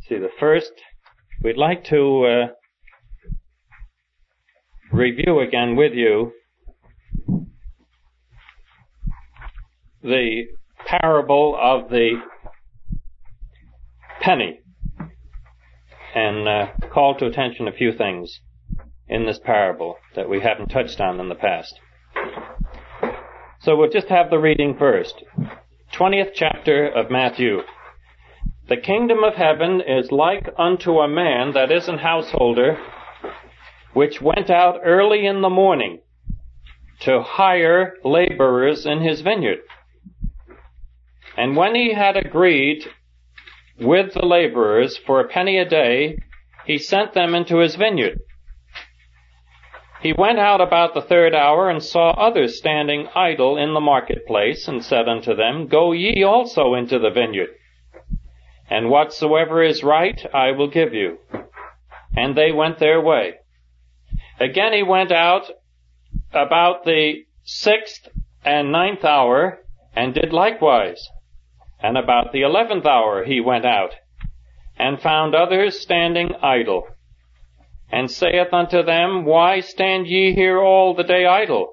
See, the first, we'd like to review again with you the parable of the penny and call to attention a few things in this parable that we haven't touched on in the past. So we'll just have the reading first. 20th chapter of Matthew. The kingdom of heaven is like unto a man that is an householder, which went out early in the morning to hire laborers in his vineyard. And when he had agreed with the laborers for a penny a day, he sent them into his vineyard. He went out about the third hour and saw others standing idle in the marketplace, and said unto them, Go ye also into the vineyard, and whatsoever is right I will give you. And they went their way. Again he went out about the 6th and 9th hour, and did likewise. And about the 11th hour he went out, and found others standing idle, and saith unto them, Why stand ye here all the day idle?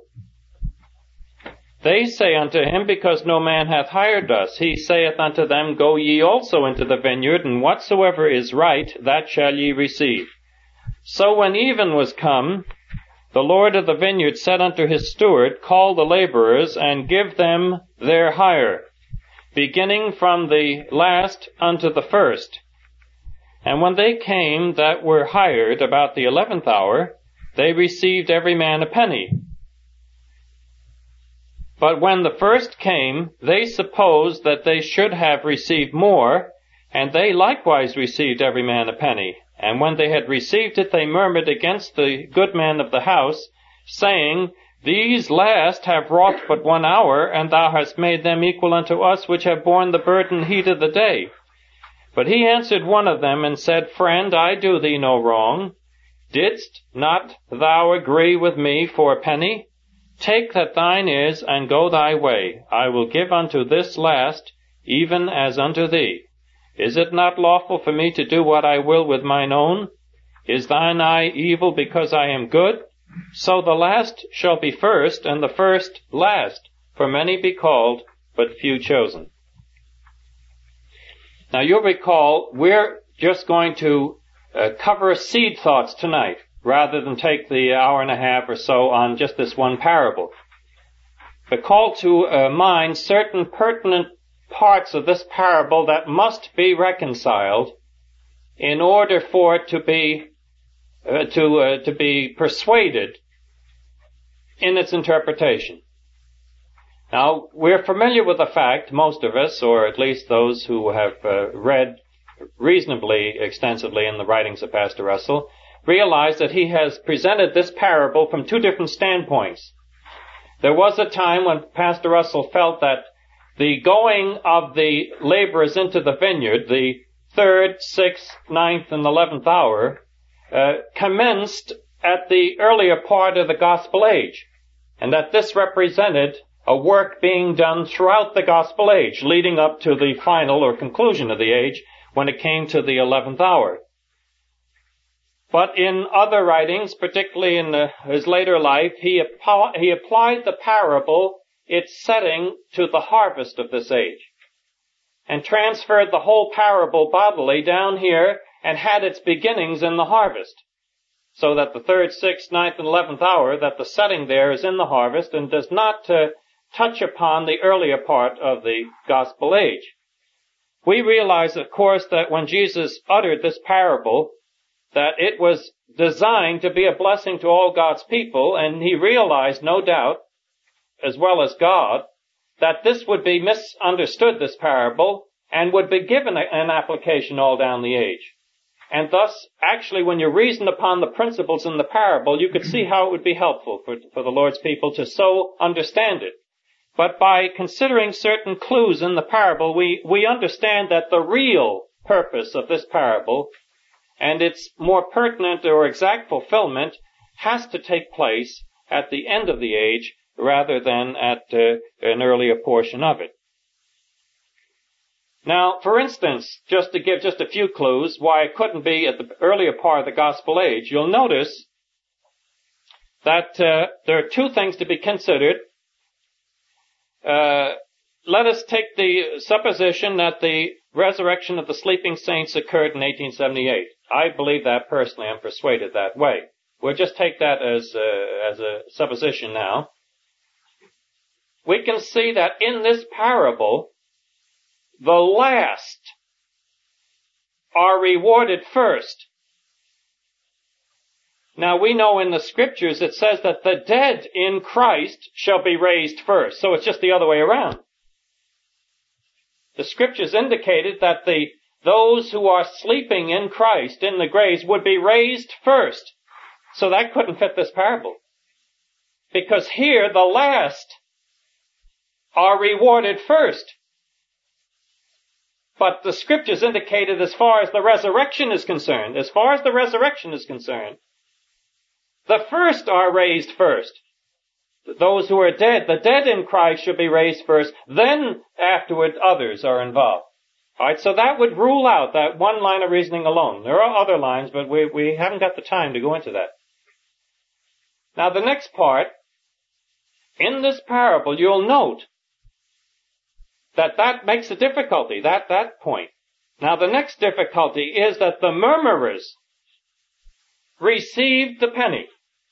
They say unto him, Because no man hath hired us. He saith unto them, Go ye also into the vineyard, and whatsoever is right, that shall ye receive. So when even was come, the Lord of the vineyard said unto his steward, Call the laborers, and give them their hire, beginning from the last unto the first. And when they came that were hired about the 11th hour, they received every man a penny. But when the first came, they supposed that they should have received more, and they likewise received every man a penny. And when they had received it, they murmured against the good man of the house, saying, These last have wrought but 1 hour, and thou hast made them equal unto us, which have borne the burden heat of the day. But he answered one of them, and said, Friend, I do thee no wrong. Didst not thou agree with me for a penny? Take that thine is, and go thy way. I will give unto this last, even as unto thee. Is it not lawful for me to do what I will with mine own? Is thine eye evil because I am good? So the last shall be first, and the first last. For many be called, but few chosen. Now you'll recall, we're just going to cover seed thoughts tonight, rather than take the hour and a half or so on just this one parable. But call to mind certain pertinent parts of this parable that must be reconciled in order for it to be persuaded in its interpretation. Now, we're familiar with the fact, most of us, or at least those who have read reasonably extensively in the writings of Pastor Russell, realize that he has presented this parable from two different standpoints. There was a time when Pastor Russell felt that the going of the laborers into the vineyard, the 3rd, 6th, 9th, and 11th hour, commenced at the earlier part of the gospel age, and that this represented a work being done throughout the gospel age, leading up to the final or conclusion of the age when it came to the 11th hour. But in other writings, particularly in his later life, he applied the parable, its setting, to the harvest of this age, and transferred the whole parable bodily down here and had its beginnings in the harvest. So that the 3rd, 6th, 9th, and 11th hour, that the setting there is in the harvest and does not touch upon the earlier part of the gospel age. We realize, of course, that when Jesus uttered this parable, that it was designed to be a blessing to all God's people, and he realized, no doubt, as well as God, that this would be misunderstood, this parable, and would be given an application all down the age. And thus, actually, when you reason upon the principles in the parable, you could see how it would be helpful for the Lord's people to so understand it. But by considering certain clues in the parable, we understand that the real purpose of this parable and its more pertinent or exact fulfillment has to take place at the end of the age rather than at an earlier portion of it. Now, for instance, just to give just a few clues why it couldn't be at the earlier part of the gospel age, you'll notice that there are two things to be considered. Let us take the supposition that the resurrection of the sleeping saints occurred in 1878. I believe that personally. I'm persuaded that way. We'll just take that as a supposition now. We can see that in this parable, the last are rewarded first. Now we know in the scriptures it says that the dead in Christ shall be raised first. So it's just the other way around. The scriptures indicated that those who are sleeping in Christ in the graves would be raised first. So that couldn't fit this parable. Because here the last are rewarded first. But the scriptures indicated as far as the resurrection is concerned, the first are raised first. Those who are dead, the dead in Christ should be raised first, then afterward others are involved. Alright, so that would rule out that one line of reasoning alone. There are other lines, but we haven't got the time to go into that. Now the next part, in this parable, you'll note that makes a difficulty, that point. Now the next difficulty is that the murmurers received the penny.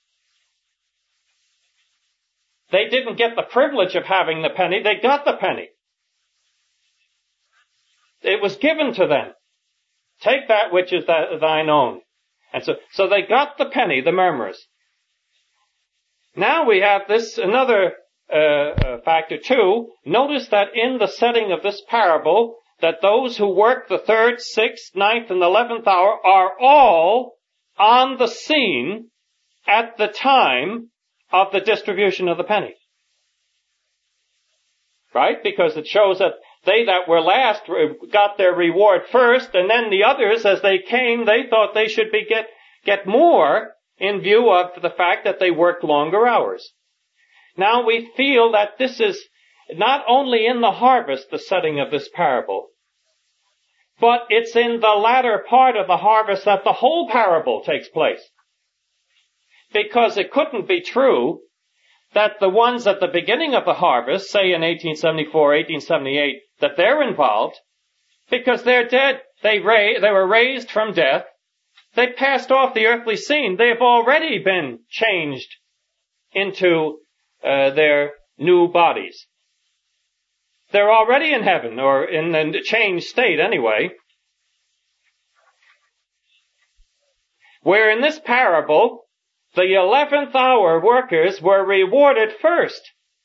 They didn't get the privilege of having the penny, they got the penny. It was given to them. Take that which is thine own. And so they got the penny, the murmurers. Now we have another factor too. Notice that in the setting of this parable, that those who work the 3rd, 6th, 9th, and 11th hour are all on the scene at the time of the distribution of the penny. Right? Because it shows that they that were last got their reward first, and then the others, as they came, they thought they should get more in view of the fact that they worked longer hours. Now we feel that this is not only in the harvest, the setting of this parable, but it's in the latter part of the harvest that the whole parable takes place. Because it couldn't be true that the ones at the beginning of the harvest, say in 1874, 1878, that they're involved, because they're dead. They were raised from death. They passed off the earthly scene. They've already been changed into their new bodies. They're already in heaven, or in a changed state anyway. Where in this parable, the 11th hour workers were rewarded first.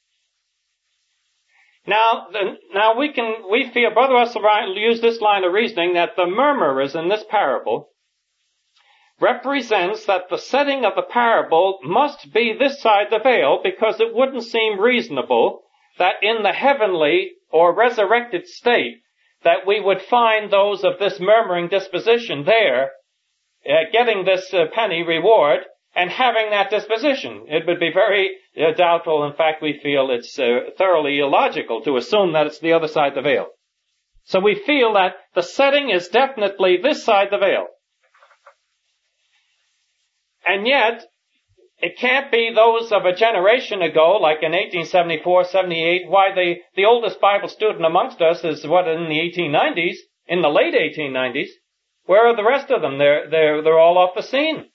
Now we feel, Brother Russell used this line of reasoning that the murmurers in this parable represents that the setting of the parable must be this side the veil, because it wouldn't seem reasonable that in the heavenly or resurrected state that we would find those of this murmuring disposition there getting this penny reward and having that disposition. It would be very doubtful. In fact, we feel it's thoroughly illogical to assume that it's the other side the veil. So we feel that the setting is definitely this side the veil. And yet, it can't be those of a generation ago, like in 1874, 78. Why, the oldest Bible student amongst us is in the 1890s, in the late 1890s. Where are the rest of them? They're all off the scene.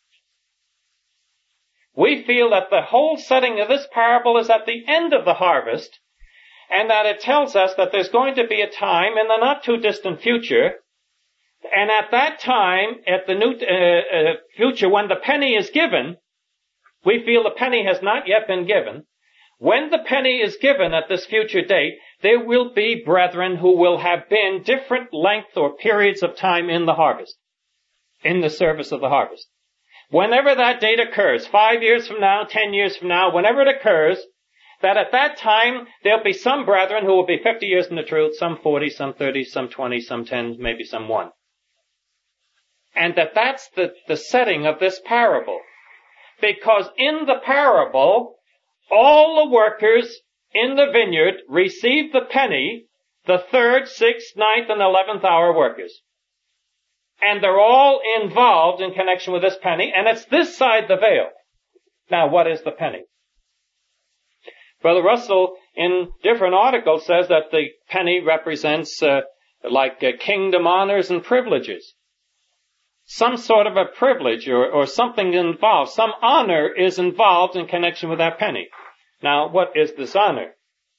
We feel that the whole setting of this parable is at the end of the harvest, and that it tells us that there's going to be a time in the not too distant future, and at that time, at the new future, when the penny is given, we feel the penny has not yet been given. When the penny is given at this future date, there will be brethren who will have been different length or periods of time in the harvest, in the service of the harvest. Whenever that date occurs, 5 years from now, 10 years from now, whenever it occurs, that at that time there'll be some brethren who will be 50 years in the truth, some 40, some 30, some 20, some 10, maybe some 1. And that's the setting of this parable. Because in the parable, all the workers in the vineyard receive the penny the 3rd, 6th, 9th, and 11th hour workers. And they're all involved in connection with this penny, and it's this side the veil. Now, what is the penny? Brother Russell, in different articles, says that the penny represents kingdom honors and privileges. Some sort of a privilege or something involved. Some honor is involved in connection with that penny. Now, what is this honor?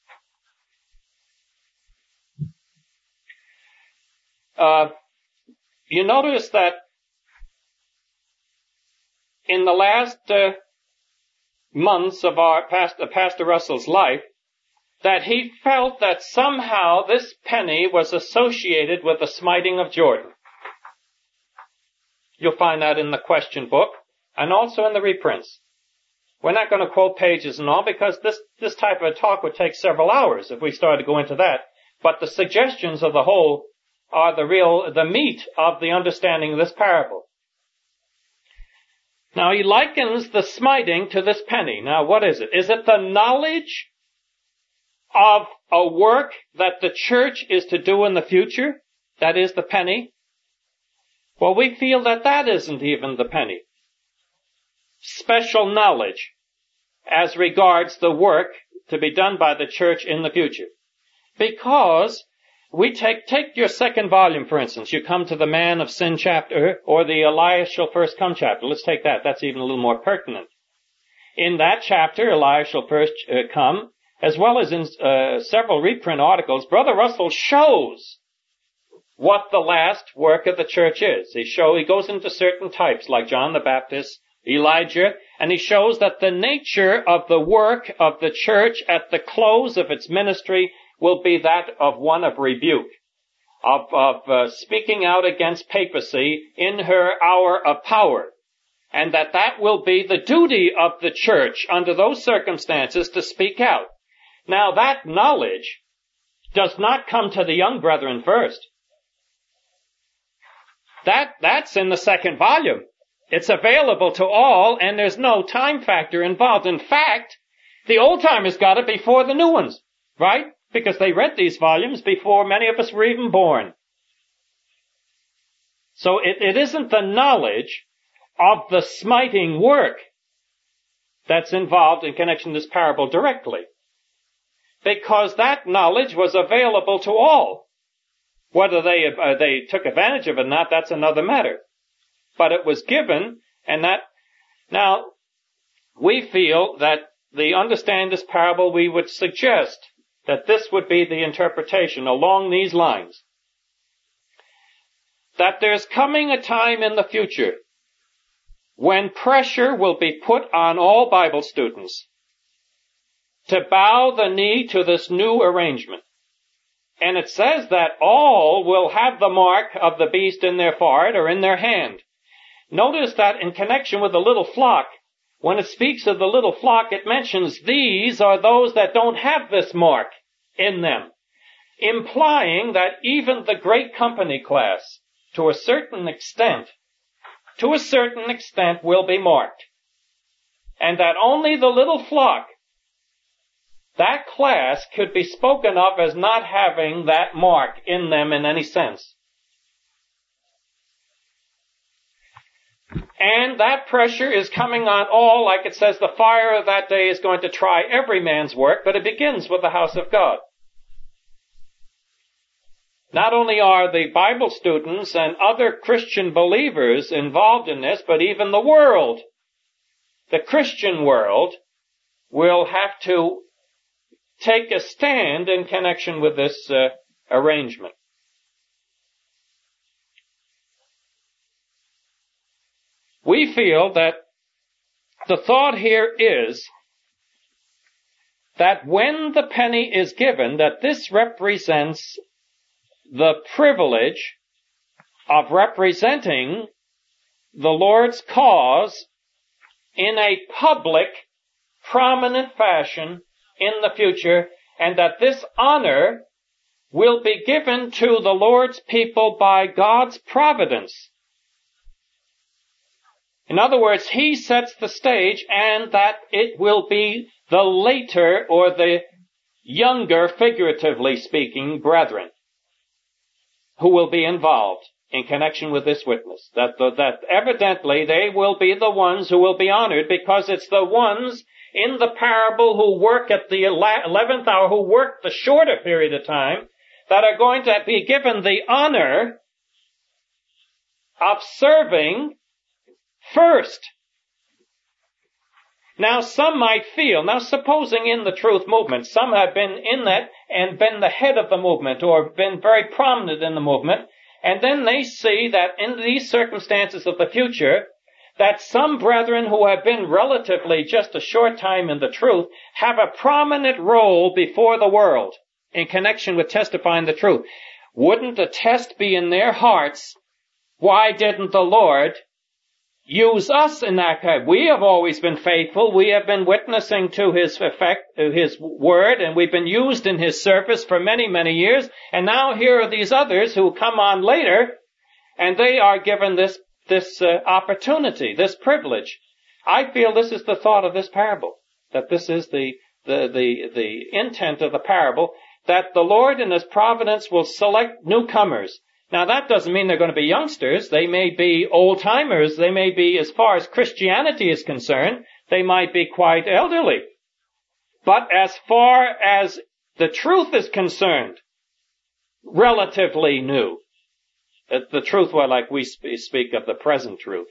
You notice that in the last months of Pastor Russell's life, that he felt that somehow this penny was associated with the smiting of Jordan. You'll find that in the question book and also in the reprints. We're not going to quote pages and all because this type of a talk would take several hours if we started to go into that. But the suggestions of the whole are the meat of the understanding of this parable. Now he likens the smiting to this penny. Now what is it? Is it the knowledge of a work that the church is to do in the future? That is the penny? Well, we feel that isn't even the penny. Special knowledge as regards the work to be done by the church in the future. Because we take your 2nd volume, for instance. You come to the Man of Sin chapter or the Elias Shall First Come chapter. Let's take that. That's even a little more pertinent. In that chapter, Elias Shall First Come, as well as in several reprint articles, Brother Russell shows what the last work of the church is. He goes into certain types like John the Baptist, Elijah, and he shows that the nature of the work of the church at the close of its ministry will be that of one of rebuke, of speaking out against papacy in her hour of power, and that will be the duty of the church under those circumstances to speak out. Now that knowledge does not come to the young brethren first. That's in the 2nd volume. It's available to all, and there's no time factor involved. In fact, the old-timers got it before the new ones, right? Because they read these volumes before many of us were even born. So it isn't the knowledge of the smiting work that's involved in connection to this parable directly. Because that knowledge was available to all. Whether they took advantage of it or not, that's another matter. But it was given, and now, we feel that the understanding this parable, we would suggest that this would be the interpretation along these lines. That there's coming a time in the future when pressure will be put on all Bible students to bow the knee to this new arrangement. And it says that all will have the mark of the beast in their forehead or in their hand. Notice that in connection with the little flock, when it speaks of the little flock, it mentions these are those that don't have this mark in them, implying that even the great company class, to a certain extent, will be marked. And that only the little flock, that class, could be spoken of as not having that mark in them in any sense. And that pressure is coming on all, like it says, the fire of that day is going to try every man's work, but it begins with the house of God. Not only are the Bible students and other Christian believers involved in this, but even the world, the Christian world, will have to take a stand in connection with this arrangement. We feel that the thought here is that when the penny is given, that this represents the privilege of representing the Lord's cause in a public, prominent fashion in the future, and that this honor will be given to the Lord's people by God's providence. In other words, He sets the stage, and that it will be the later or the younger, figuratively speaking, brethren who will be involved in connection with this witness. That evidently they will be the ones who will be honored, because it's the ones in the parable who work at the 11th hour, who work the shorter period of time, that are going to be given the honor of serving first. Now some might feel, supposing in the truth movement, some have been in that and been the head of the movement or been very prominent in the movement, and then they see that in these circumstances of the future, that some brethren who have been relatively just a short time in the truth have a prominent role before the world in connection with testifying the truth. Wouldn't the test be in their hearts, why didn't the Lord use us in that kind? We have always been faithful. We have been witnessing to His word, and we've been used in His service for many, many years. And now here are these others who come on later, and they are given this opportunity, this privilege. I feel this is the thought of this parable, that this is the intent of the parable, that the Lord in His providence will select newcomers. Now that doesn't mean they're going to be youngsters. They may be old-timers. They may be, as far as Christianity is concerned, they might be quite elderly. But as far as the truth is concerned, relatively new. The truth, well, like we speak of the present truth.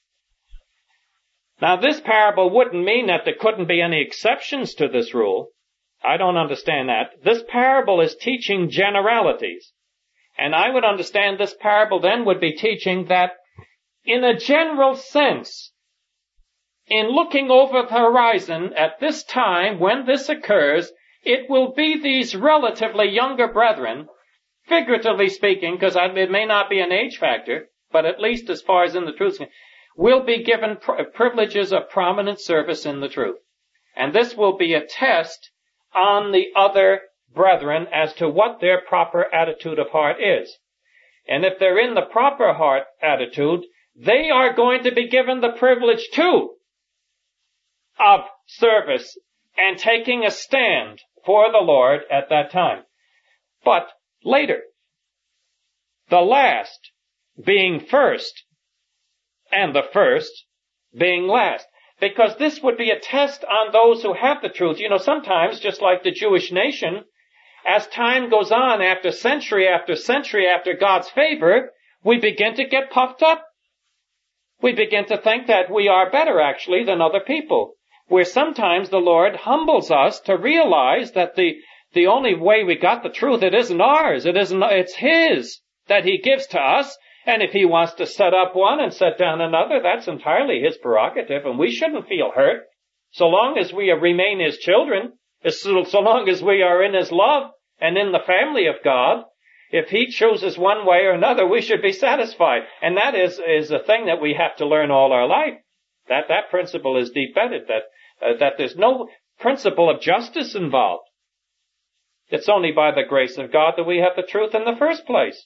Now this parable wouldn't mean that there couldn't be any exceptions to this rule. I don't understand that. This parable is teaching generalities. And I would understand this parable then would be teaching that in a general sense, in looking over the horizon at this time when this occurs, it will be these relatively younger brethren, figuratively speaking, because it may not be an age factor, but at least as far as in the truth, will be given privileges of prominent service in the truth. And this will be a test on the other brethren as to what their proper attitude of heart is. And if they're in the proper heart attitude, they are going to be given the privilege too of service and taking a stand for the Lord at that time. But later, the last being first and the first being last. Because this would be a test on those who have the truth. You know, sometimes, just like the Jewish nation, as time goes on, after century after God's favor, we begin to get puffed up. We begin to think that we are better, actually, than other people. Where sometimes the Lord humbles us to realize that the only way we got the truth, it isn't ours. It's His that He gives to us. And if He wants to set up one and set down another, that's entirely His prerogative, and we shouldn't feel hurt. So long as we remain His children, so long as we are in His love and in the family of God, if He chooses one way or another, we should be satisfied. And that is a thing that we have to learn all our life. That principle is deep-bedded, that there's no principle of justice involved. It's only by the grace of God that we have the truth in the first place.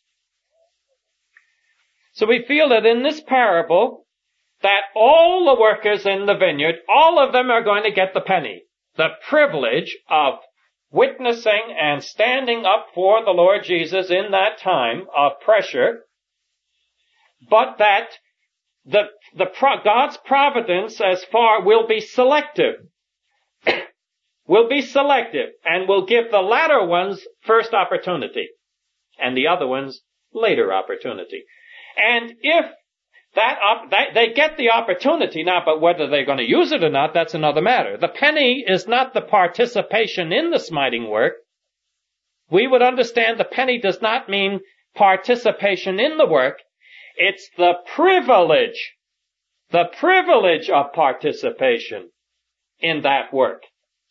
So we feel that in this parable, that all the workers in the vineyard, all of them are going to get the penny, the privilege of witnessing and standing up for the Lord Jesus in that time of pressure, but that God's providence as far will be selective, and will give the latter ones first opportunity, and the other ones later opportunity. And if they get the opportunity now, but whether they're going to use it or not, that's another matter. The penny is not the participation in the smiting work. We would understand the penny does not mean participation in the work. It's the privilege of participation in that work.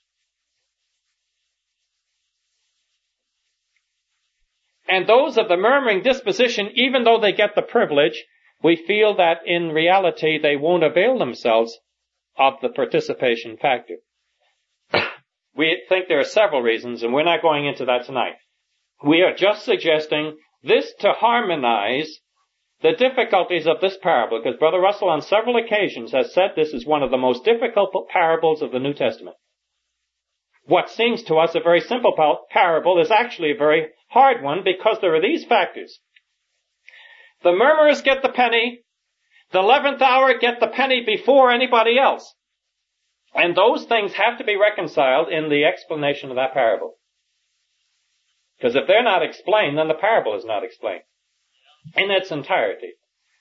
And those of the murmuring disposition, even though they get the privilege, we feel that in reality they won't avail themselves of the participation factor. We think there are several reasons, and we're not going into that tonight. We are just suggesting this to harmonize the difficulties of this parable, because Brother Russell on several occasions has said this is one of the most difficult parables of the New Testament. what seems to us a very simple parable is actually a very hard one, because there are these factors. The murmurers get the penny. The 11th hour get the penny before anybody else. And those things have to be reconciled in the explanation of that parable. Because if they're not explained, then the parable is not explained in its entirety.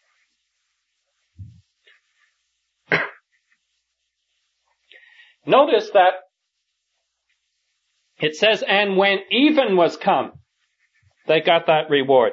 Notice that it says, and when even was come, they got that reward.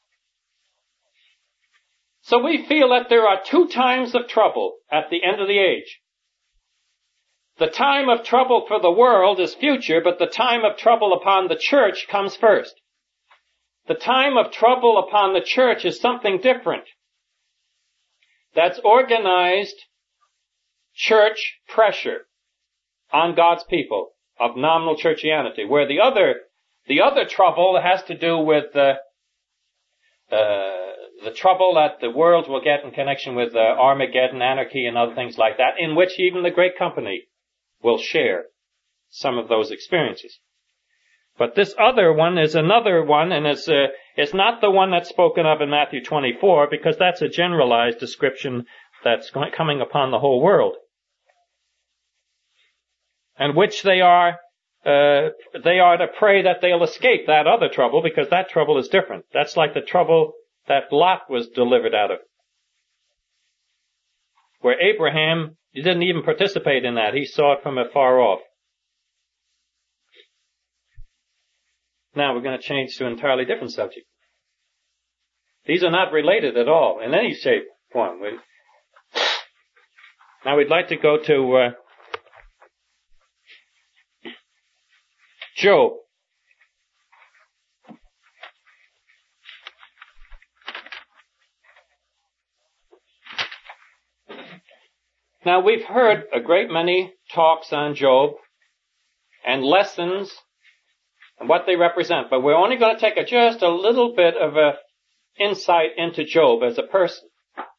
So we feel that there are two times of trouble at the end of the age. The time of trouble for the world is future, but the time of trouble upon the church comes first. The time of trouble upon the church is something different. That's organized church pressure on God's people of nominal churchianity, where the other trouble has to do with the trouble that the world will get in connection with Armageddon, anarchy, and other things like that, in which even the great company will share some of those experiences. But this other one is another one, and it's not the one that's spoken of in Matthew 24, because that's a generalized description that's coming upon the whole world, and which they are to pray that they'll escape that other trouble, because that trouble is different. That's like the trouble that Lot was delivered out of, where Abraham, he didn't even participate in that. He saw it from afar off. Now we're going to change to an entirely different subject. These are not related at all in any shape or form. Now we'd like to go to Job. Now we've heard a great many talks on Job and lessons and what they represent, but we're only going to take just a little bit of a insight into Job as a person,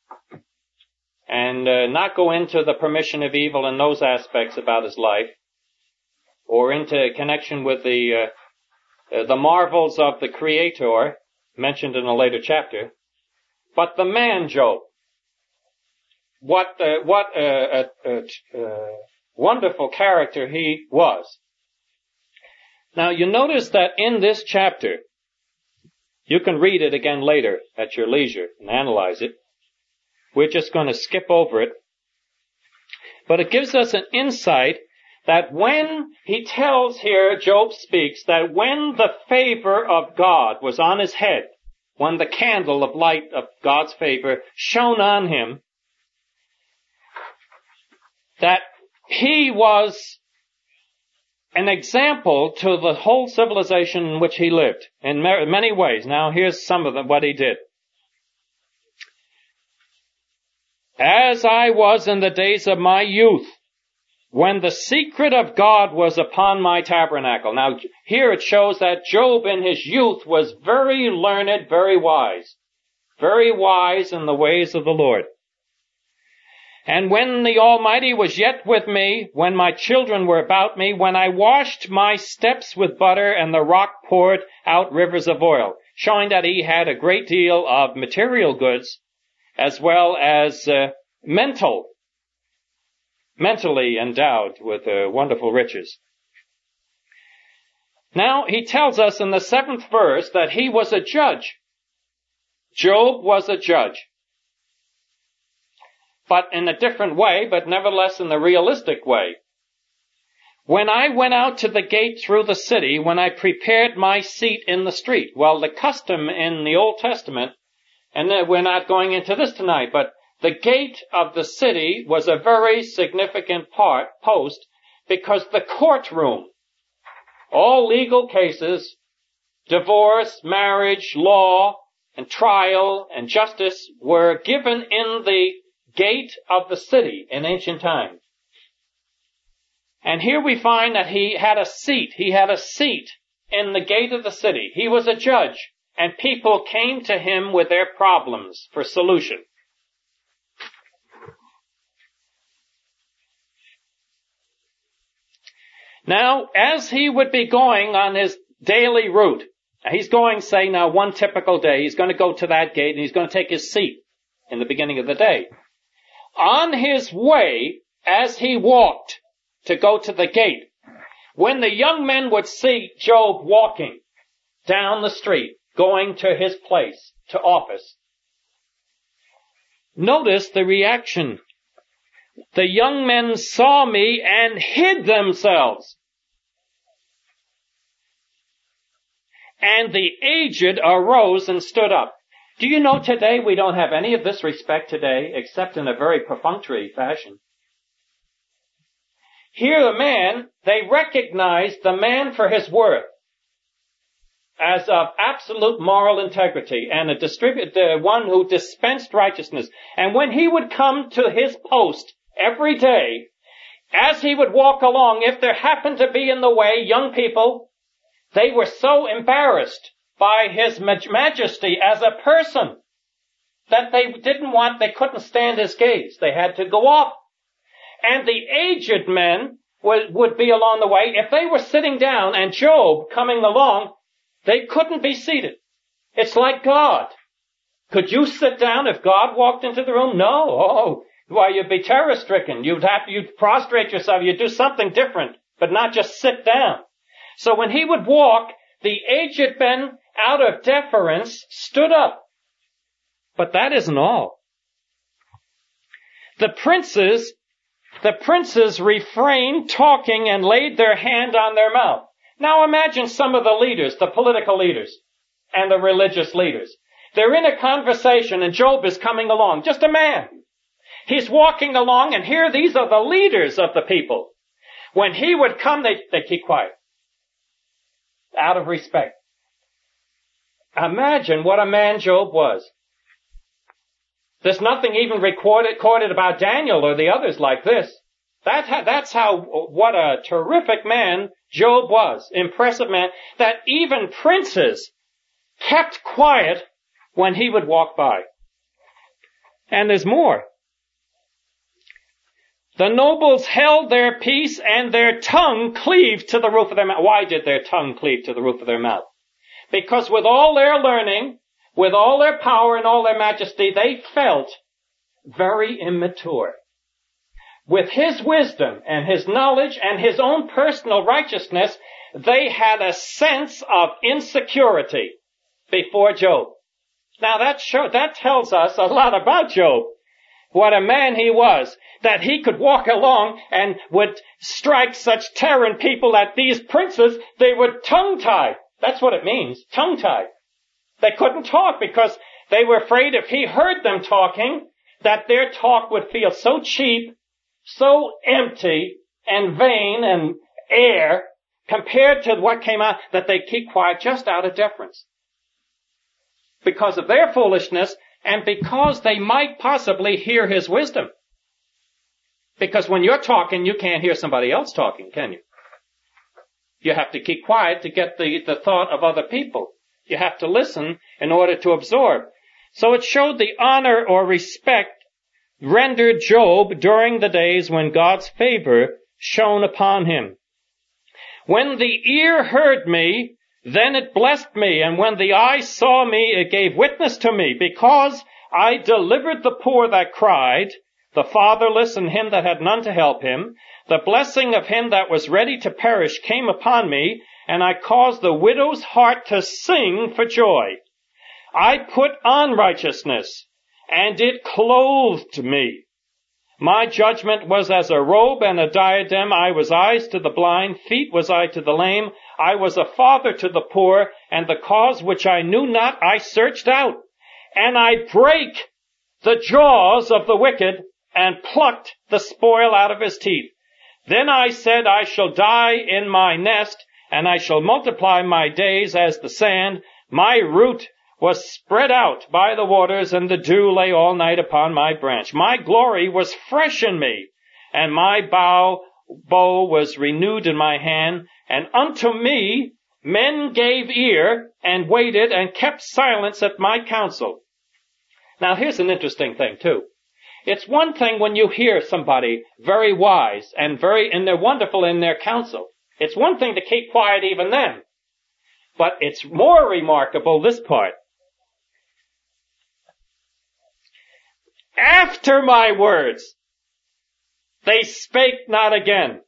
and not go into the permission of evil and those aspects about his life, or into connection with the marvels of the Creator mentioned in a later chapter, but the man Job. What a wonderful character he was. Now you notice that in this chapter, you can read it again later at your leisure and analyze it. We're just going to skip over it. But it gives us an insight that when he tells here, Job speaks, that when the favor of God was on his head, when the candle of light of God's favor shone on him, that he was an example to the whole civilization in which he lived in many ways. Now here's some of what he did. As I was in the days of my youth, when the secret of God was upon my tabernacle. Now here it shows that Job in his youth was very learned, very wise in the ways of the Lord. And when the Almighty was yet with me, when my children were about me, when I washed my steps with butter and the rock poured out rivers of oil, showing that he had a great deal of material goods as well as mentally endowed with wonderful riches. Now he tells us in the 7th verse that he was a judge. Job was a judge. But in a different way, but nevertheless in the realistic way. When I went out to the gate through the city, when I prepared my seat in the street. Well, the custom in the Old Testament, and we're not going into this tonight, but the gate of the city was a very significant post, because the courtroom, all legal cases, divorce, marriage, law, and trial, and justice were given in the gate of the city in ancient times. And here we find that he had a seat. He had a seat in the gate of the city. He was a judge, and people came to him with their problems for solution. Now, as he would be going on his daily route, he's going, say now, one typical day, he's going to go to that gate and he's going to take his seat in the beginning of the day. On his way, as he walked to go to the gate, when the young men would see Job walking down the street, going to his place, to office, notice the reaction. The young men saw me and hid themselves. And the aged arose and stood up. Do you know today we don't have any of this respect today, except in a very perfunctory fashion? Here the man, they recognized the man for his worth as of absolute moral integrity and the one who dispensed righteousness. And when he would come to his post every day, as he would walk along, if there happened to be in the way young people, they were so embarrassed by his majesty as a person that they couldn't stand his gaze. They had to go off. And the aged men would be along the way. If they were sitting down and Job coming along, they couldn't be seated. It's like God. Could you sit down if God walked into the room? No. Oh, why, you'd be terror-stricken. You'd prostrate yourself. You'd do something different, but not just sit down. So when he would walk, the aged men, out of deference, stood up. But that isn't all. The princes refrained talking and laid their hand on their mouth. Now imagine some of the leaders, the political leaders and the religious leaders. They're in a conversation and Job is coming along, just a man. He's walking along and here these are the leaders of the people. When he would come, they keep quiet. Out of respect. Imagine what a man Job was. There's nothing even recorded about Daniel or the others like this. That's what a terrific man Job was. Impressive man. That even princes kept quiet when he would walk by. And there's more. The nobles held their peace and their tongue cleaved to the roof of their mouth. Why did their tongue cleave to the roof of their mouth? Because with all their learning, with all their power and all their majesty, they felt very immature. With his wisdom and his knowledge and his own personal righteousness, they had a sense of insecurity before Job. Now that tells us a lot about Job. What a man he was, that he could walk along and would strike such terror in people that these princes, they were tongue-tied. That's what it means, tongue-tied. They couldn't talk because they were afraid if he heard them talking, that their talk would feel so cheap, so empty and vain and air compared to what came out, that they keep quiet just out of deference. Because of their foolishness and because they might possibly hear his wisdom. Because when you're talking, you can't hear somebody else talking, can you? You have to keep quiet to get the thought of other people. You have to listen in order to absorb. So it showed the honor or respect rendered Job during the days when God's favor shone upon him. When the ear heard me, then it blessed me, and when the eye saw me, it gave witness to me, because I delivered the poor that cried, the fatherless and him that had none to help him. The blessing of him that was ready to perish came upon me, and I caused the widow's heart to sing for joy. I put on righteousness, and it clothed me. My judgment was as a robe and a diadem. I was eyes to the blind, feet was I to the lame. I was a father to the poor, and the cause which I knew not I searched out. And I brake the jaws of the wicked, and plucked the spoil out of his teeth. Then I said, I shall die in my nest, and I shall multiply my days as the sand. My root was spread out by the waters, and the dew lay all night upon my branch. My glory was fresh in me, and my bow was renewed in my hand. And unto me men gave ear, and waited, and kept silence at my counsel. Now here's an interesting thing too. It's one thing when you hear somebody very wise and they're wonderful in their counsel, It's one thing to keep quiet even then. But it's more remarkable, this part. After my words, they spake not again,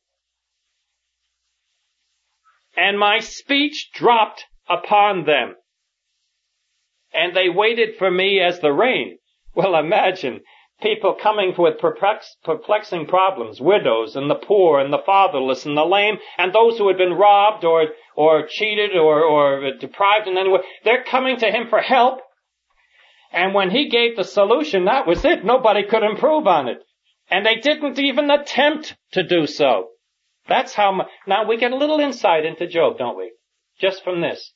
and my speech dropped upon them, and they waited for me as the rain. Well, imagine people coming with perplexing problems, widows and the poor and the fatherless and the lame and those who had been robbed or cheated or deprived in any way. They're coming to him for help. And when he gave the solution, that was it. Nobody could improve on it. And they didn't even attempt to do so. That's how now we get a little insight into Job, don't we? Just from this.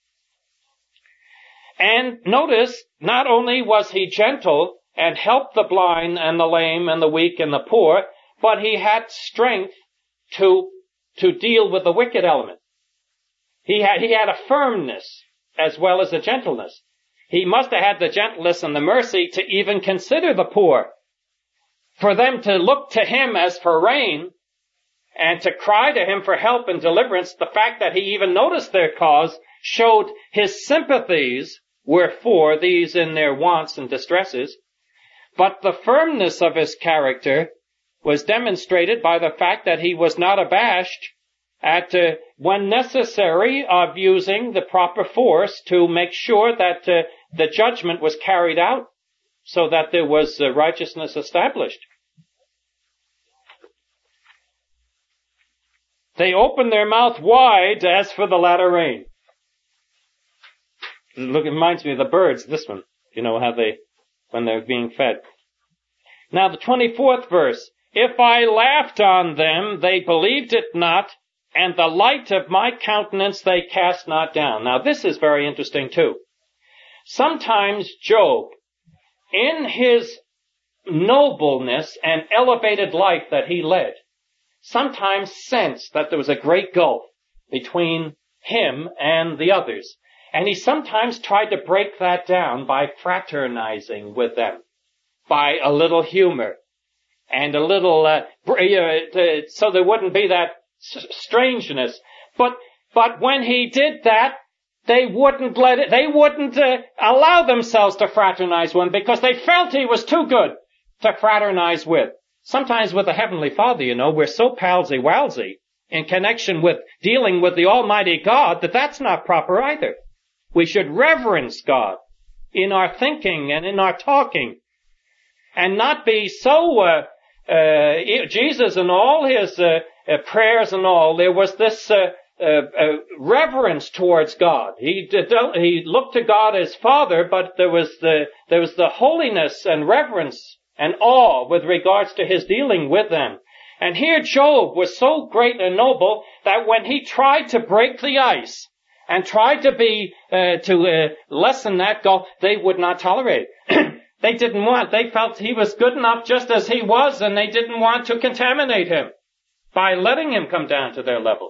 And notice, not only was he gentle and helped the blind and the lame and the weak and the poor, but he had strength to deal with the wicked element. He had a firmness as well as a gentleness. He must have had the gentleness and the mercy to even consider the poor. For them to look to him as for rain and to cry to him for help and deliverance, the fact that he even noticed their cause showed his sympathies were for these in their wants and distresses. But the firmness of his character was demonstrated by the fact that he was not abashed at, when necessary, of using the proper force to make sure that the judgment was carried out so that there was righteousness established. They opened their mouth wide as for the latter rain. Look, it reminds me of the birds, this one. You know how when they're being fed. Now the 24th verse. If I laughed on them, they believed it not, and the light of my countenance they cast not down. Now this is very interesting too. Sometimes Job, in his nobleness and elevated life that he led, sometimes sensed that there was a great gulf between him and the others. And he sometimes tried to break that down by fraternizing with them, by a little humor and a little, so there wouldn't be that strangeness. But when he did that, they wouldn't allow themselves to fraternize with him because they felt he was too good to fraternize with. Sometimes with the Heavenly Father, we're so palsy-walsy in connection with dealing with the Almighty God that that's not proper either. We should reverence God in our thinking and in our talking and not be so, Jesus and all his prayers and all, there was this reverence towards God. He looked to God as Father, but there was the holiness and reverence and awe with regards to his dealing with them. And here Job was so great and noble that when he tried to break the ice and tried to lessen that gulf, they would not tolerate it. They felt he was good enough just as he was, and they didn't want to contaminate him by letting him come down to their level.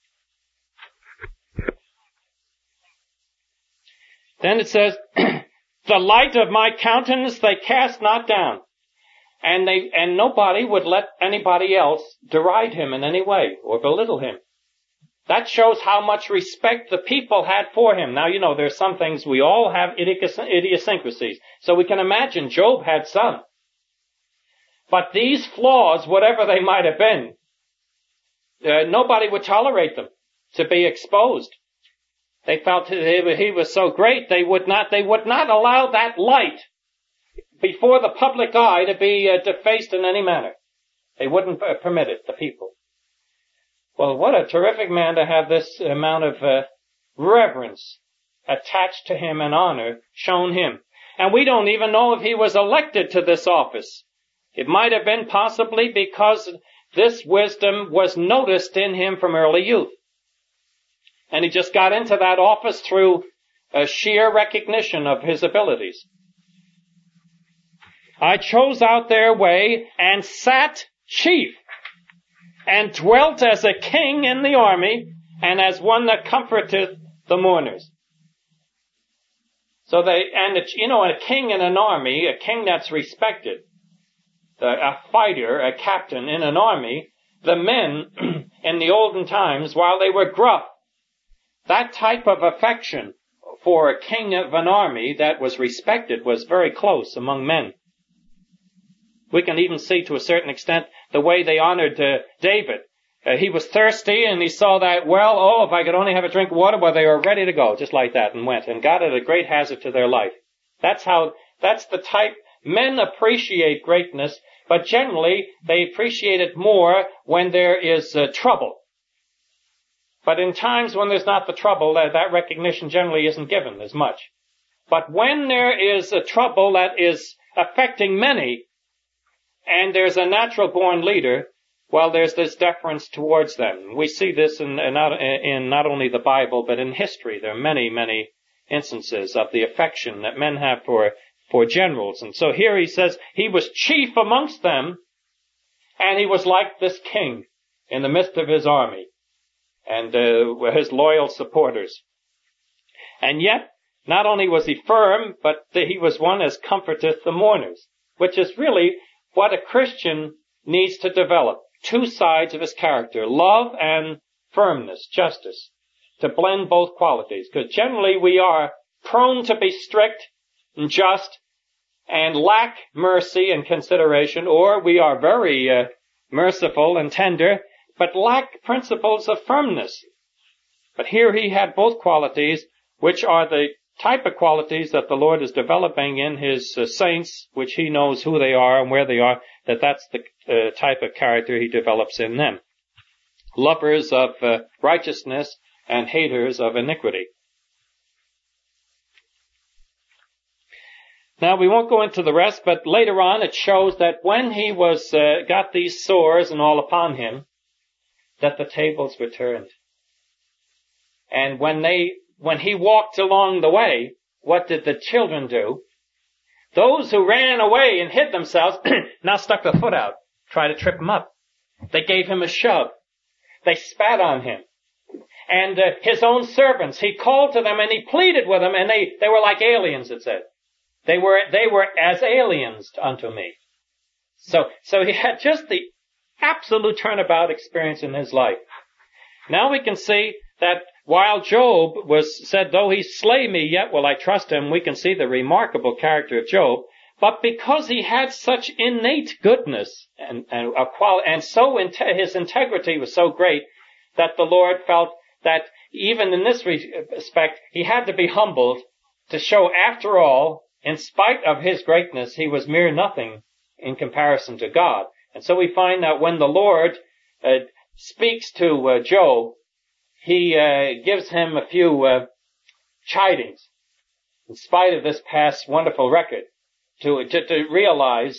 Then it says, the light of my countenance they cast not down. And nobody would let anybody else deride him in any way or belittle him. That shows how much respect the people had for him. Now, there's some things we all have idiosyncrasies. So we can imagine Job had some. But these flaws, whatever they might have been, nobody would tolerate them to be exposed. They felt he was so great, they would not allow that light before the public eye to be defaced in any manner. They wouldn't permit it, the people. Well, what a terrific man to have this amount of reverence attached to him and honor shown him. And we don't even know if he was elected to this office. It might have been possibly because this wisdom was noticed in him from early youth. And he just got into that office through a sheer recognition of his abilities. I chose out their way and sat chief and dwelt as a king in the army and as one that comforteth the mourners. So a king in an army, a king that's respected, a fighter, a captain in an army, the men in the olden times, while they were gruff, that type of affection for a king of an army that was respected was very close among men. We can even see to a certain extent the way they honored David. He was thirsty and he saw that well. Oh, if I could only have a drink of water, well, they were ready to go, just like that, and went and got at a great hazard to their life. That's the type. Men appreciate greatness, but generally they appreciate it more when there is trouble. But in times when there's not the trouble, that recognition generally isn't given as much. But when there is a trouble that is affecting many, and there's a natural-born leader, well, there's this deference towards them. We see this in not only the Bible, but in history. There are many, many instances of the affection that men have for generals. And so here he says he was chief amongst them, and he was like this king in the midst of his army and his loyal supporters. And yet, not only was he firm, but he was one as comforteth the mourners, which is really what a Christian needs to develop. Two sides of his character, love and firmness, justice, to blend both qualities. Because generally we are prone to be strict and just and lack mercy and consideration, or we are very merciful and tender, but lack principles of firmness. But here he had both qualities, which are the type of qualities that the Lord is developing in his saints, which he knows who they are and where they are, that's the type of character he develops in them. Lovers of righteousness and haters of iniquity. Now, we won't go into the rest, but later on it shows that when he was got these sores and all upon him, that the tables were turned. And when he walked along the way, what did the children do? Those who ran away and hid themselves now stuck their foot out, tried to trip him up. They gave him a shove. They spat on him. And his own servants, he called to them and he pleaded with them, and they were like aliens, it said. They were as aliens unto me. So he had just the absolute turnabout experience in his life. Now we can see that while Job said, though he slay me, yet will I trust him, we can see the remarkable character of Job. But because he had such innate goodness and so his integrity was so great that the Lord felt that even in this respect, he had to be humbled to show, after all, in spite of his greatness, he was mere nothing in comparison to God. And so we find that when the Lord speaks to Job, he gives him a few chidings, in spite of this past wonderful record, to realize,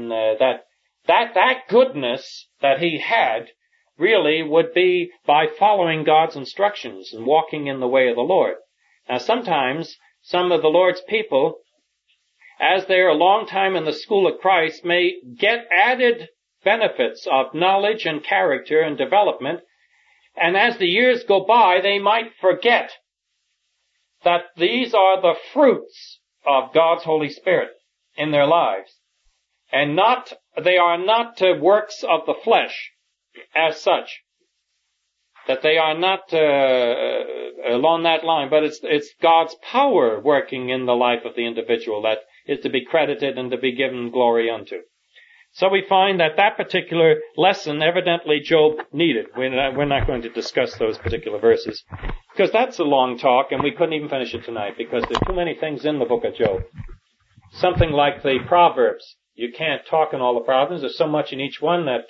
that goodness that he had really would be by following God's instructions and walking in the way of the Lord. Now, sometimes some of the Lord's people, as they're a long time in the school of Christ, may get added benefits of knowledge and character and development. And as the years go by, they might forget that these are the fruits of God's Holy Spirit in their lives. And they are not works of the flesh as such. That they are not along that line, but it's God's power working in the life of the individual that is to be credited and to be given glory unto. So we find that particular lesson evidently Job needed. We're not going to discuss those particular verses, because that's a long talk and we couldn't even finish it tonight because there's too many things in the book of Job. Something like the Proverbs. You can't talk in all the Proverbs. There's so much in each one that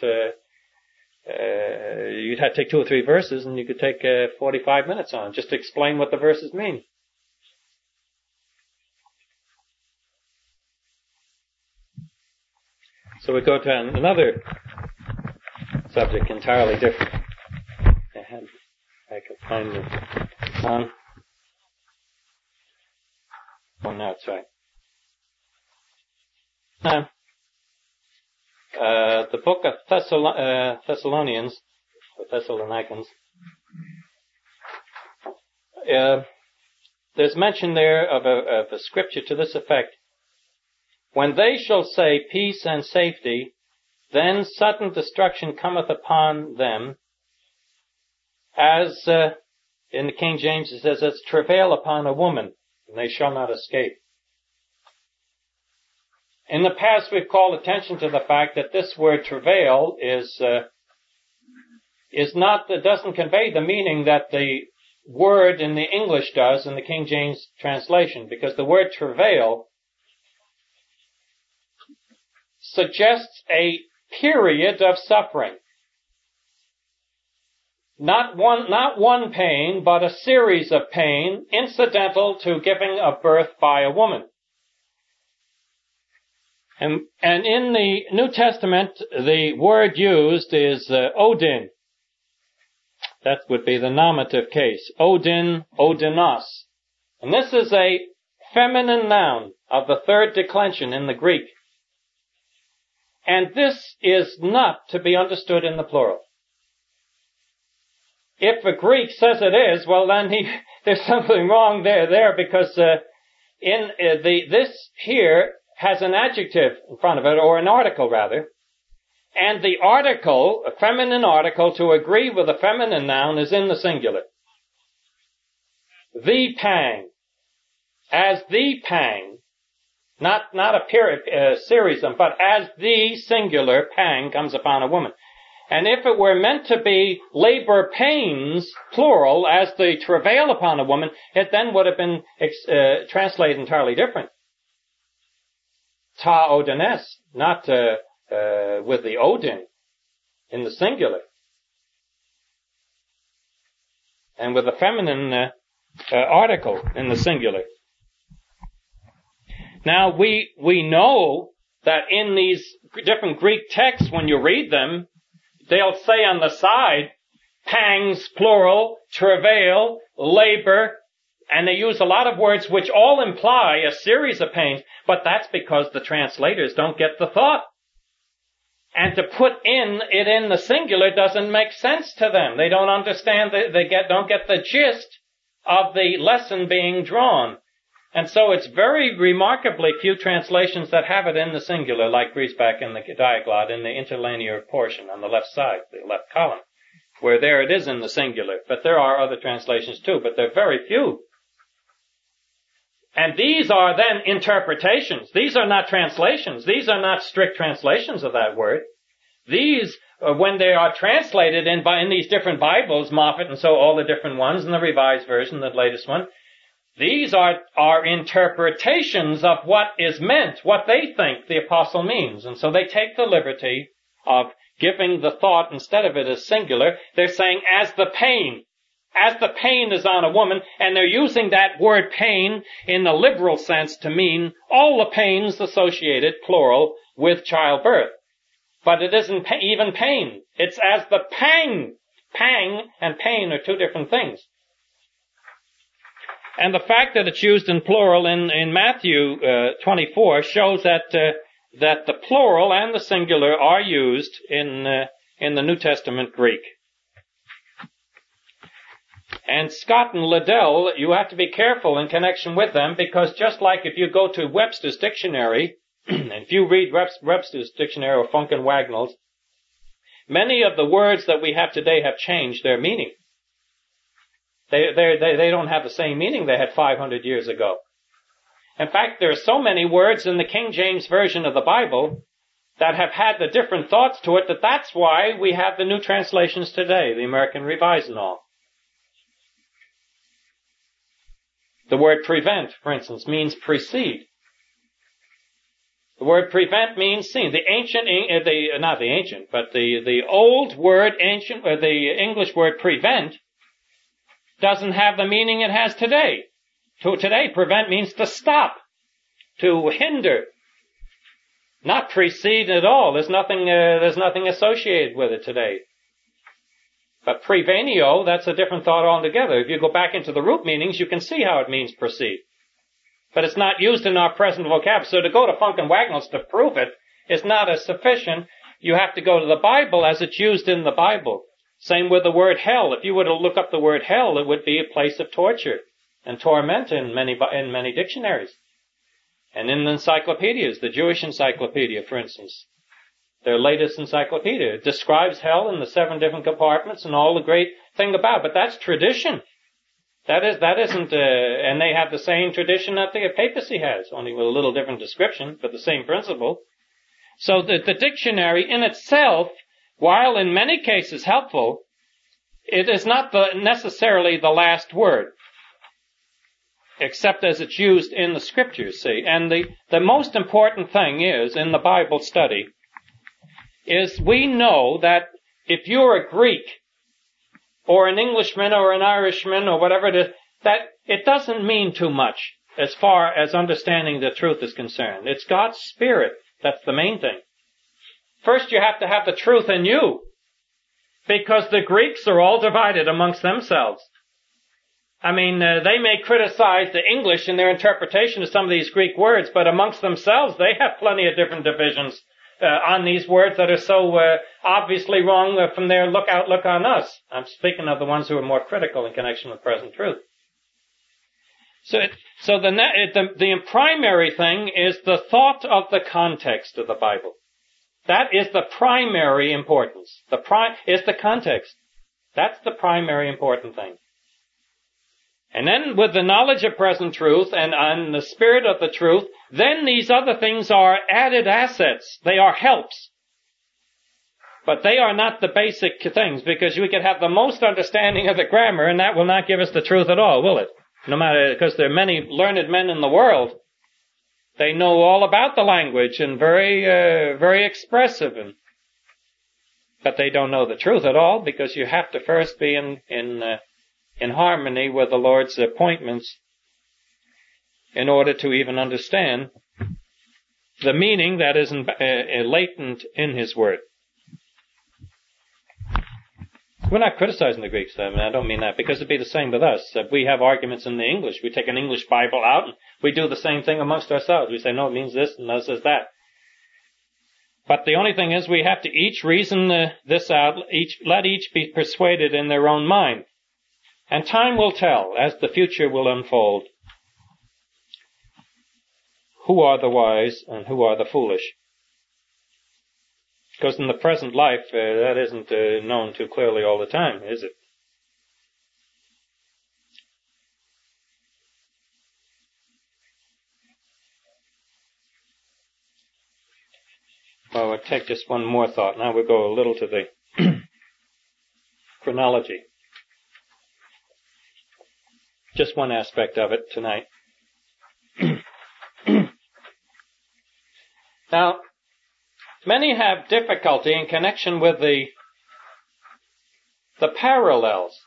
you'd have to take 2 or 3 verses and you could take 45 minutes on just to explain what the verses mean. So we go to another subject entirely different. I can find the song. Oh, no, it's right. The book of Thessalonians, or Thessalonians, there's mention there of a scripture to this effect. When they shall say peace and safety, then sudden destruction cometh upon them, as in the King James it says, it's travail upon a woman, and they shall not escape. In the past, we've called attention to the fact that this word travail doesn't convey the meaning that the word in the English does in the King James translation, because the word travail suggests a period of suffering. Not one pain, but a series of pain incidental to giving of birth by a woman. And in the New Testament, the word used is Odin. That would be the nominative case. Odin, Odinos. And this is a feminine noun of the third declension in the Greek. And this is not to be understood in the plural. If a Greek says it is, well then there's something wrong there because this here has an adjective in front of it, or an article rather. And the article, a feminine article, to agree with a feminine noun is in the singular. The pang. As the pang. Not a series of them, but as the singular pang comes upon a woman. And if it were meant to be labor pains, plural, as the travail upon a woman, it then would have been translated entirely different. Ta odines, not with the Odin in the singular. And with a feminine article in the singular. Now, we know that in these different Greek texts, when you read them, they'll say on the side, pangs, plural, travail, labor, and they use a lot of words which all imply a series of pains, but that's because the translators don't get the thought. And to put it in the singular doesn't make sense to them. They don't understand, don't get the gist of the lesson being drawn. And so it's very remarkably few translations that have it in the singular, like Griesbach in the Diaglott in the interlinear portion on the left side, the left column, where there it is in the singular. But there are other translations too, but they're very few. And these are then interpretations. These are not translations. These are not strict translations of that word. These, when they are translated in these different Bibles, Moffat and so all the different ones, and the Revised Version, the latest one, these are interpretations of what is meant, what they think the apostle means. And so they take the liberty of giving the thought, instead of it as singular, they're saying as the pain is on a woman, and they're using that word pain in the liberal sense to mean all the pains associated, plural, with childbirth. But it isn't even pain. It's as the pang. Pang and pain are two different things. And the fact that it's used in plural in Matthew 24 shows that the plural and the singular are used in the New Testament Greek. And Scott and Liddell, you have to be careful in connection with them, because just like if you go to Webster's Dictionary, and if you read Webster's Dictionary or Funk and Wagnall's, many of the words that we have today have changed their meaning. They don't have the same meaning they had 500 years ago. In fact, there are so many words in the King James Version of the Bible that have had the different thoughts to it that's why we have the new translations today, the American Revised and all. The word prevent, for instance, means precede. The word prevent means seen. The old word the English word prevent doesn't have the meaning it has today. Today, prevent means to stop, to hinder, not precede at all. There's nothing associated with it today. But prevenio, that's a different thought altogether. If you go back into the root meanings, you can see how it means proceed. But it's not used in our present vocabulary. So to go to Funk and Wagnalls to prove it is not as sufficient. You have to go to the Bible as it's used in the Bible. Same with the word hell. If you were to look up the word hell, it would be a place of torture and torment in many dictionaries. And in the encyclopedias, the Jewish Encyclopedia, for instance, their latest encyclopedia, describes hell in the 7 different compartments and all the great thing about, but that's tradition. That isn't, and they have the same tradition that the papacy has, only with a little different description, but the same principle. So the dictionary in itself, while in many cases helpful, it is not necessarily the last word, except as it's used in the scriptures, see. And the most important thing is, in the Bible study, is we know that if you're a Greek, or an Englishman, or an Irishman, or whatever it is, that it doesn't mean too much as far as understanding the truth is concerned. It's God's Spirit that's the main thing. First you have to have the truth in you, because the Greeks are all divided amongst themselves. I mean, they may criticize the English in their interpretation of some of these Greek words, but amongst themselves they have plenty of different divisions on these words that are so obviously wrong from their outlook on us. I'm speaking of the ones who are more critical in connection with present truth. So the primary thing is the thought of the context of the Bible. That is the primary importance. Is the context. That's the primary important thing. And then with the knowledge of present truth and the spirit of the truth, then these other things are added assets. They are helps. But they are not the basic things, because we could have the most understanding of the grammar and that will not give us the truth at all, will it? No matter, because there are many learned men in the world. They know all about the language and very expressive, but they don't know the truth at all, because you have to first be in harmony with the Lord's appointments in order to even understand the meaning that is latent in His Word. We're not criticizing the Greeks, I don't mean that, because it'd be the same with us. We have arguments in the English. We take an English Bible out and we do the same thing amongst ourselves. We say, no, it means this and this is that. But the only thing is we have to each reason this out, let each be persuaded in their own mind. And time will tell, as the future will unfold, who are the wise and who are the foolish. Because in the present life, that isn't known too clearly all the time, is it? Well, we'll take just one more thought. Now we'll go a little to the chronology. Just one aspect of it tonight. Now, many have difficulty in connection with the parallels.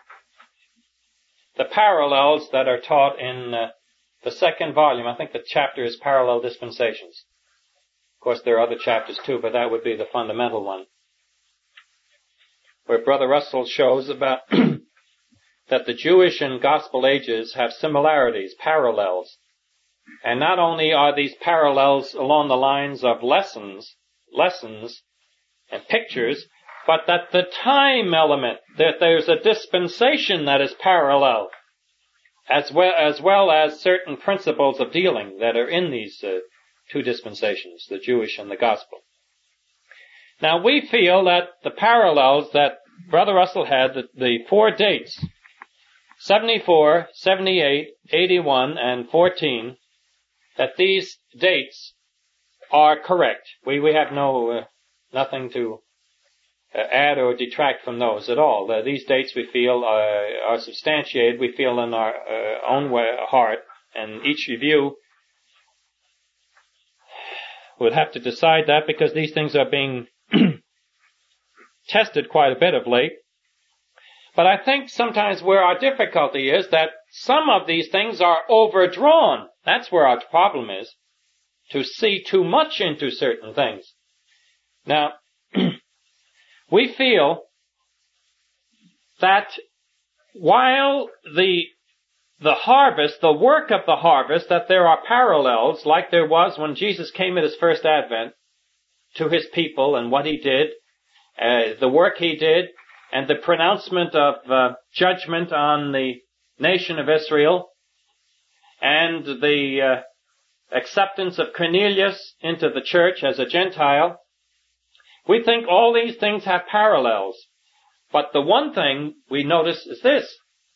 The parallels that are taught in the second volume. I think the chapter is Parallel Dispensations. Of course, there are other chapters too, but that would be the fundamental one. Where Brother Russell shows about that the Jewish and Gospel ages have similarities, parallels. And not only are these parallels along the lines of lessons and pictures, but that the time element, that there's a dispensation that is parallel, as well as certain principles of dealing that are in these two dispensations, the Jewish and the Gospel. Now we feel that the parallels that Brother Russell had, the 4 dates, 74, 78, 81, and 14, that these dates are correct. We have nothing to add or detract from those at all. These dates we feel are substantiated, we feel in our own heart, and each review would have to decide that, because these things are being tested quite a bit of late. But I think sometimes where our difficulty is that some of these things are overdrawn. That's where our problem is, to see too much into certain things. Now, we feel that while the harvest, the work of the harvest, that there are parallels, like there was when Jesus came at His first advent to His people and what He did, the work He did, and the pronouncement of judgment on the nation of Israel, and the acceptance of Cornelius into the church as a Gentile. We think all these things have parallels. But the one thing we notice is this,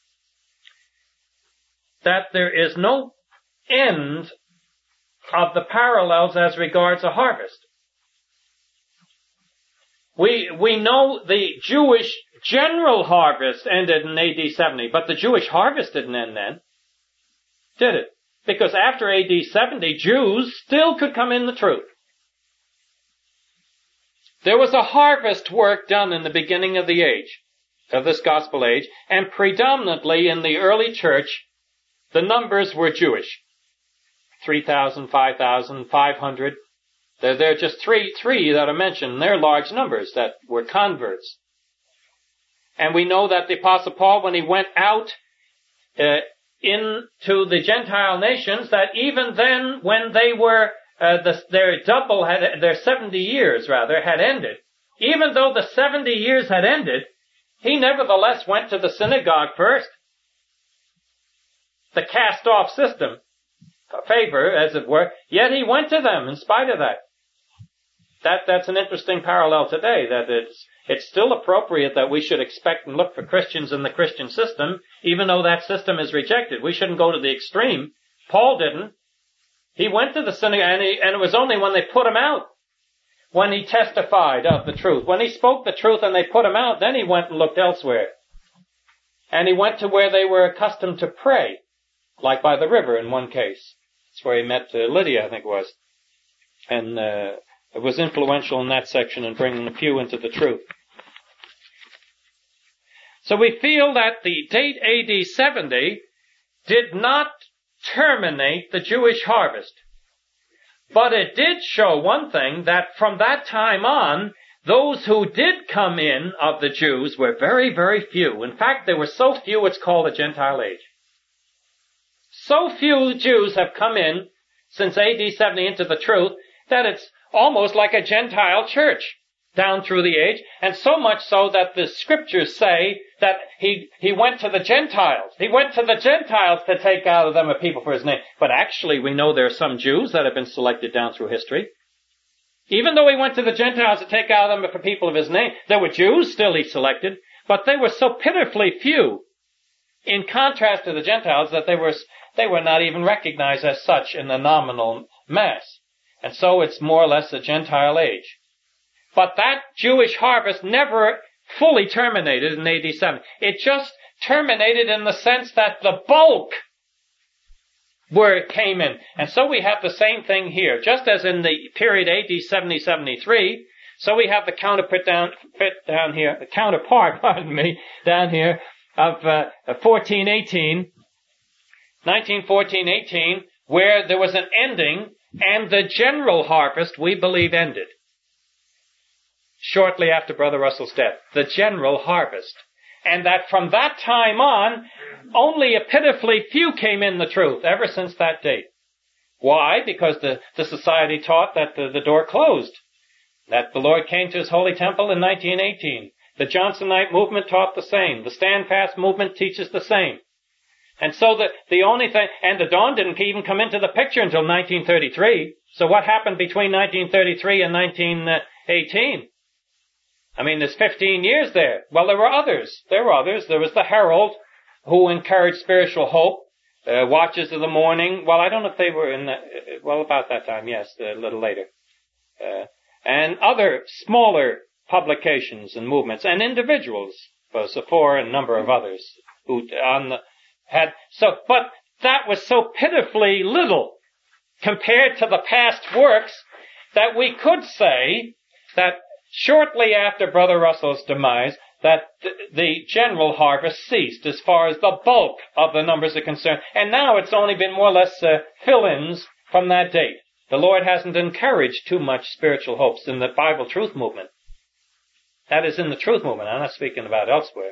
that there is no end of the parallels as regards a harvest. We know the Jewish general harvest ended in AD 70, but the Jewish harvest didn't end then, did it? Because after AD 70, Jews still could come in the truth. There was a harvest work done in the beginning of the age, of this gospel age, and predominantly in the early church, the numbers were Jewish. 3,000, 5,000, 500. There are just three that are mentioned. They're large numbers that were converts. And we know that the Apostle Paul, when he went out into the Gentile nations, that even then, when they were their 70 years had ended, even though the 70 years had ended, he nevertheless went to the synagogue first. The cast-off system, favor, as it were, yet he went to them in spite of that. That's an interesting parallel today, that it's still appropriate that we should expect and look for Christians in the Christian system, even though that system is rejected. We shouldn't go to the extreme. Paul didn't. He went to the synagogue, and it was only when they put him out, when he testified of the truth. When he spoke the truth and they put him out, then he went and looked elsewhere. And he went to where they were accustomed to pray, like by the river in one case. That's where he met Lydia, I think it was. And it was influential in that section in bringing a few into the truth. So we feel that the date AD 70 did not terminate the Jewish harvest. But it did show one thing, that from that time on, those who did come in of the Jews were very, very few. In fact, they were so few it's called the Gentile age. So few Jews have come in since AD 70 into the truth that it's almost like a Gentile church down through the age, and so much so that the scriptures say that he went to the Gentiles. He went to the Gentiles to take out of them a people for his name. But actually, we know there are some Jews that have been selected down through history. Even though he went to the Gentiles to take out of them a people of his name, there were Jews still he selected, but they were so pitifully few in contrast to the Gentiles that they were not even recognized as such in the nominal mass. And so it's more or less a Gentile age. But that Jewish harvest never fully terminated in AD 7. It just terminated in the sense that the bulk came in. And so we have the same thing here. Just as in the period AD 70-73, so we have the counterpart down here of 1914-18, where there was an ending, and the general harvest, we believe, ended shortly after Brother Russell's death. The general harvest. And that from that time on, only a pitifully few came in the truth, ever since that date. Why? Because the society taught that the door closed, that the Lord came to his holy temple in 1918. The Johnsonite movement taught the same. The Stand Fast movement teaches the same. And so the only thing, and the dawn didn't even come into the picture until 1933. So what happened between 1933 and 1918? I mean, there's 15 years there. Well, there were others. There was the Herald, who encouraged spiritual hope, Watches of the Morning. Well, I don't know if they were about that time, yes, a little later. And other smaller publications and movements, and individuals, Sephora and a number of others, but that was so pitifully little compared to the past works that we could say that shortly after Brother Russell's demise, that the general harvest ceased as far as the bulk of the numbers are concerned. And now it's only been more or less fill-ins from that date. The Lord hasn't encouraged too much spiritual hopes in the Bible truth movement. That is in the truth movement. I'm not speaking about elsewhere.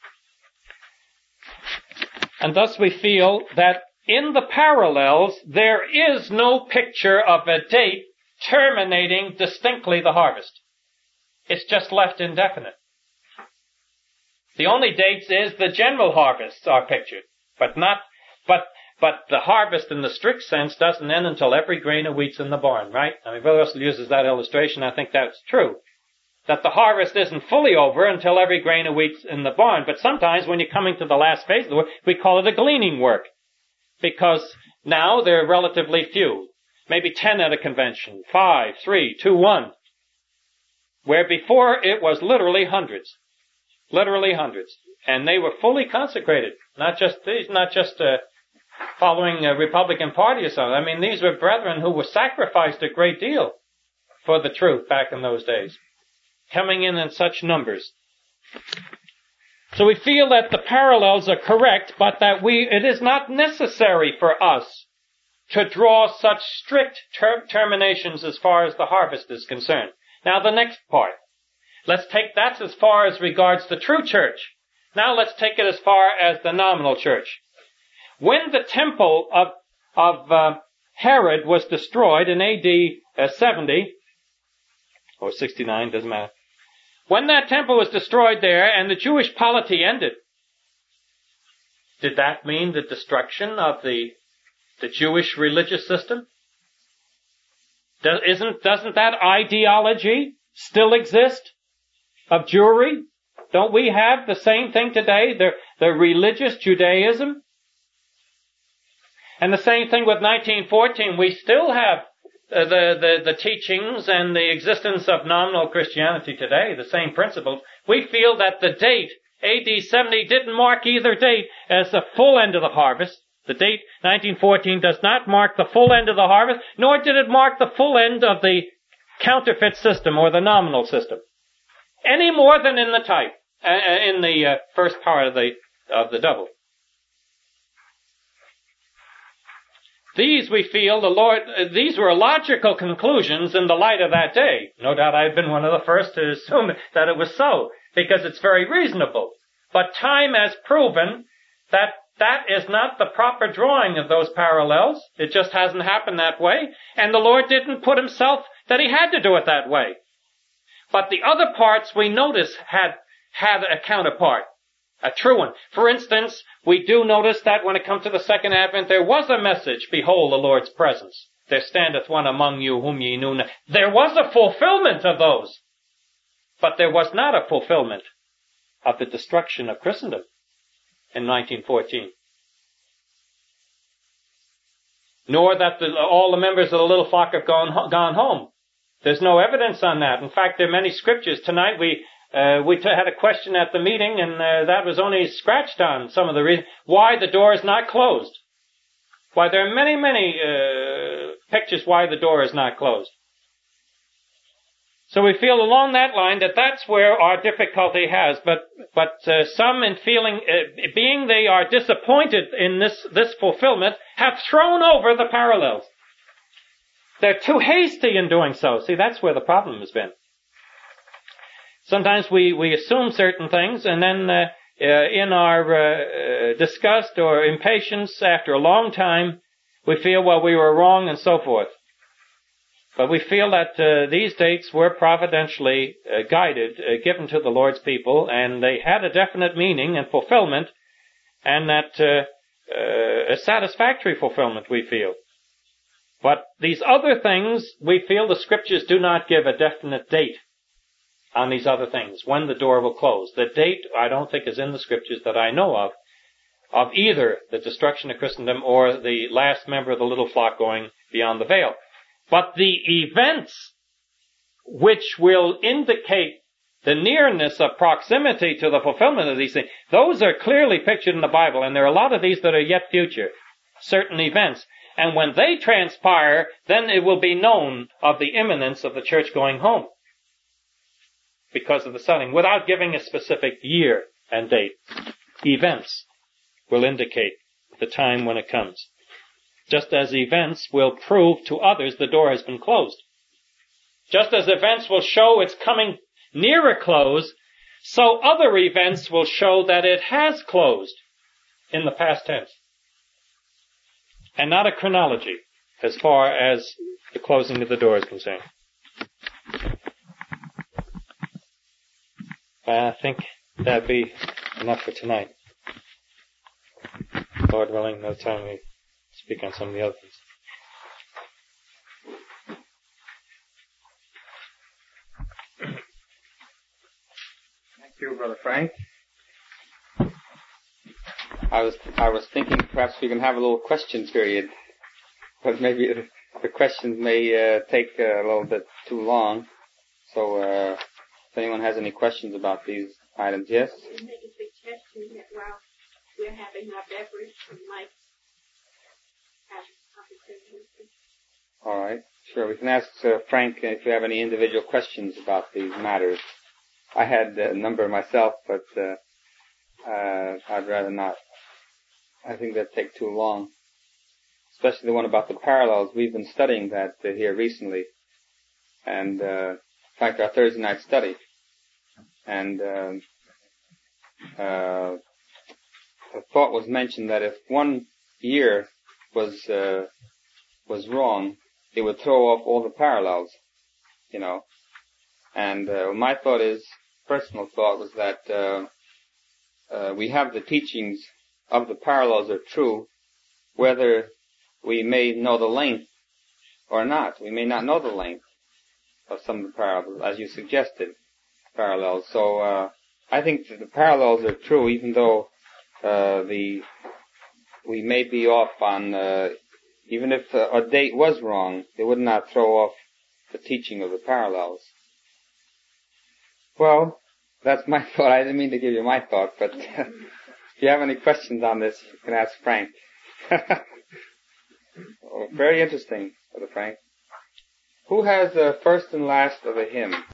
And thus we feel that in the parallels, there is no picture of a date terminating distinctly the harvest. It's just left indefinite. The only dates is the general harvests are pictured, but the harvest in the strict sense doesn't end until every grain of wheat's in the barn, right? I mean, Brother Russell uses that illustration. I think that's true. that the harvest isn't fully over until every grain of wheat's in the barn. But sometimes when you're coming to the last phase of the work, we call it a gleaning work. Because now there are relatively few. Maybe 10 at a convention. 5, 3, 2, 1. Where before it was literally hundreds. Literally hundreds. And they were fully consecrated. Not just following a Republican Party or something. I mean, these were brethren who were sacrificed a great deal for the truth back in those days. Coming in such numbers. So we feel that the parallels are correct, but that it is not necessary for us to draw such strict terminations as far as the harvest is concerned. Now the next part. Let's take that as far as regards the true church. Now let's take it as far as the nominal church. When the temple of Herod was destroyed in AD 70, or 69, doesn't matter. When that temple was destroyed there and the Jewish polity ended, did that mean the destruction of the Jewish religious system? Doesn't that ideology still exist of Jewry? Don't we have the same thing today, the religious Judaism? And the same thing with 1914. We still have the teachings and the existence of nominal Christianity today, the same principles. We feel that the date, AD 70, didn't mark either date as the full end of the harvest. The date, 1914, does not mark the full end of the harvest, nor did it mark the full end of the counterfeit system or the nominal system. Any more than in the type, in the first part of the double. These, we feel, these were logical conclusions in the light of that day. No doubt I've been one of the first to assume that it was so, because it's very reasonable. But time has proven that is not the proper drawing of those parallels. It just hasn't happened that way. And the Lord didn't put himself that he had to do it that way. But the other parts we notice had a counterpart. A true one. For instance, we do notice that when it comes to the second advent, there was a message, behold the Lord's presence. There standeth one among you whom ye knew not. There was a fulfillment of those. But there was not a fulfillment of the destruction of Christendom in 1914. Nor that all the members of the little flock have gone home. There's no evidence on that. In fact, there are many scriptures. Tonight we had a question at the meeting, and that was only scratched on some of the reasons why the door is not closed. Why, there are many pictures why the door is not closed. So we feel along that line that that's where our difficulty has. But some in feeling, being they are disappointed in this fulfillment, have thrown over the parallels. They're too hasty in doing so. See, that's where the problem has been. Sometimes we assume certain things, and then in our disgust or impatience after a long time, we feel, well, we were wrong and so forth. But we feel that these dates were providentially guided, given to the Lord's people, and they had a definite meaning and fulfillment, and that a satisfactory fulfillment, we feel. But these other things, we feel the Scriptures do not give a definite date on these other things, when the door will close. The date, I don't think, is in the Scriptures that I know of either the destruction of Christendom or the last member of the little flock going beyond the veil. But the events which will indicate the nearness of proximity to the fulfillment of these things, those are clearly pictured in the Bible, and there are a lot of these that are yet future, certain events. And when they transpire, then it will be known of the imminence of the church going home, because of the setting, without giving a specific year and date. Events will indicate the time when it comes. Just as events will prove to others the door has been closed. Just as events will show it's coming near a close, so other events will show that it has closed in the past tense. And not a chronology as far as the closing of the door is concerned. I think that'd be enough for tonight. Lord willing, no time we speak on some of the other things. you, Brother Frank. I was thinking perhaps we can have a little question period, but maybe the questions may take a little bit too long. So, if anyone has any questions about these items, yes? Make a suggestion that while we're having our beverage, we might have opportunity. All right, sure. We can ask Frank if you have any individual questions about these matters. I had a number myself, but I'd rather not. I think that'd take too long, especially the one about the parallels. We've been studying that here recently, and in fact, our Thursday night study. And the thought was mentioned that if one year was wrong, it would throw off all the parallels, you know. And my thought is, personal thought was that we have the teachings of the parallels are true, whether we may know the length or not. We may not know the length of some of the parallels, as you suggested, parallels. So I think that the parallels are true, even though we may be off on, even if a date was wrong, it would not throw off the teaching of the parallels. Well, that's my thought. I didn't mean to give you my thought, but if you have any questions on this, you can ask Frank. Very interesting, Brother Frank. Who has the first and last of the hymn?